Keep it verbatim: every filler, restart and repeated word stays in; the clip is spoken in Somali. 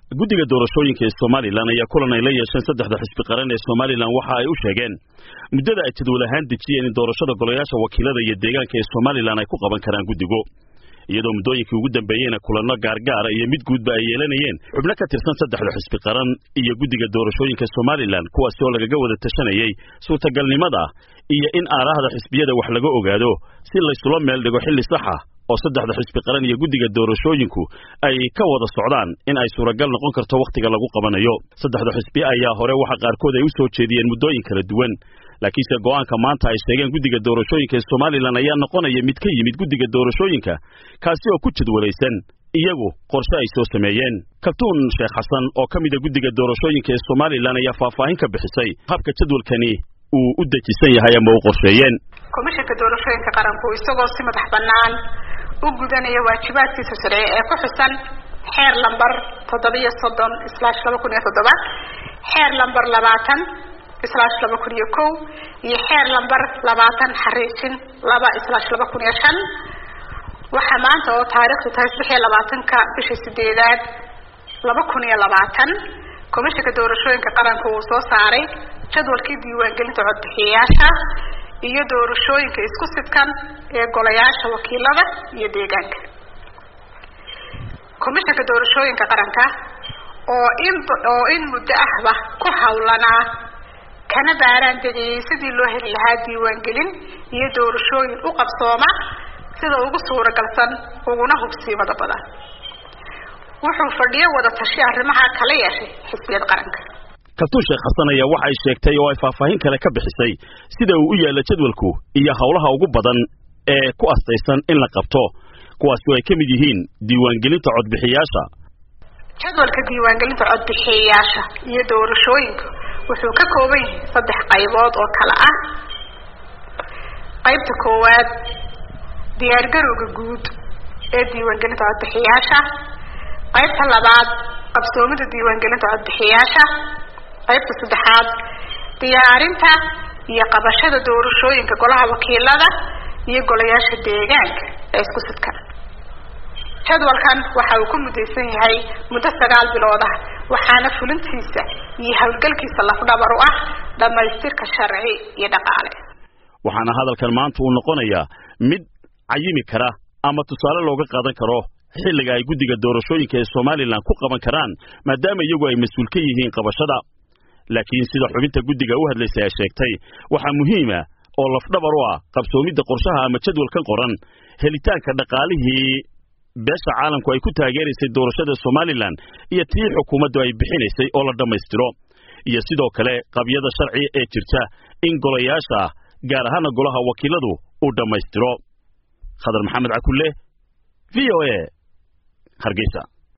guddiga doorashooyinka ee Soomaaliland ayaa kulan ay la yeesheen saddexda xisbi qaran ee Soomaaliland waxa ay u sheegeen muddada ay jadwal ahaan dejiyeen in doorashada golayaasha wakiilada iyo deegaanka ee Soomaaliland ay ku qaban karaan guddigu iyadoo muddooyinkii ugu dambeeyayna kulanno gaargaar iyo mid guudba ay yeelanayeen xubno ka tirsan saddexda xisbi qaran iyo guddiga doorashooyinka Soomaaliland kuwaas oo lagaga wada tashanayay suurtagalnimada iyo in aaraahda xisbiyada wax laga ogaado si la isula meel dhigo xilli sax ah oo saddexda xisbi qaran iyo guddiga doorashooyinku ay ka wada socdaan in ay suuragal noqon karto waqtiga lagu qabanayo saddexda xisbi ayaa hore waxa qaarkood ay u soo jeediyeen muddooyin kala duwan laakiinse go'aanka maanta ay sheegeen guddiga doorashooyinka ee Soomaaliland ayaa noqonaya mid ka yimid guddiga doorashooyinka kaasi oo ku jadwalaysan iyagu qorshe ay soo sameeyeen Kabtuun Sheekh Xasan oo ka mid ah guddiga doorashooyinka ee Soomaaliland ayaa faahfaahin ka bixisay habka jadwalkani uu u dejisan yahay ama uu qorsheeyeen komishanka doorashooyinka qaranku isagoo si madax bannaan u gudanaya waajibaadkiisa sharci ee ku xusan xeer lambar toddoba iyo soddon slash laba kun iyo toddoba xeer lambar labaatan slash laba kun iyo kow iyo xeer lambar labaatan xariijin laba slash laba kun iyo shan waxaa maanta oo taariikhdu tahay saddex iyo labaatanka bisha sideedaad laba kun iyo labaatan komishanka doorashooyinka qaranku uu soo saaray jadwalkii diiwaangelinta codbixiyayaasha iyo doorashooyinka isku sidkan ee golayaasha wakiilada iyo deegaanka komishanka doorashooyinka qaranka oo in oo in muddo ahba ku hawlanaa kana baaraan degayay sidii loo heli lahaa diiwaangelin iyo doorashooyin u qabsooma sida ugu suuragalsan uguna hubsiimada badan wuxuu fadhiyo wada tashi arrimaha kala yeeshay xisbiyada qaranka Kabtuun Sheekh Xasan ayaa waxa ay sheegtay oo ay faahfaahin kale ka bixisay sida uu u yaala jadwalku iyo hawlaha ugu badan ee ku astaysan in la qabto kuwaas oo ay ka mid yihiin diiwaangelinta codbixiyaasha jadwalka diiwaangelinta codbixiyaasha iyo doorashooyinka wuxuu ka kooban yahay saddex qaybood oo kala ah qaybta koowaad diyaargarowga guud ee diiwaangelinta codbixiyaasha qaybta labaad qabsoomida diiwaangelinta codbixiyaasha qaybta saddexaad diyaarinta iyo qabashada doorashooyinka golaha wakiilada iyo golayaasha deegaanka ee isku sidkan jadwalkan waxa uu ku mudaysan yahay muddo sagaal bilood ah waxaana fulintiisa iyo hawlgalkiisa lafdhabar u ah dhamaystirka sharci iyo dhaqaale waxaana hadalkan maanta uu noqonayaa mid cayimi kara ama tusaale looga qaadan karo xilliga ay guddiga doorashooyinka ee Soomaaliland ku qaban karaan maadaama iyagu ay mas'uul ka yihiin qabashada laakiin sida xubinta guddiga u hadlaysay ay sheegtay waxa muhiim ah oo lafdhabar u ah qabsoomida qorshaha ama jadwalkan qoran helitaanka dhaqaalihii beesha caalamku ay ku taageeraysay doorashada Soomaaliland iyo tii xukuumaddu ay bixinaysay oo la dhamaystiro iyo sidoo kale qabyada sharci ee jirta in golayaasha gaar ahaan golaha wakiiladu uu dhamaystiro Khadar Maxamed Cakulle V O A Hargeysa.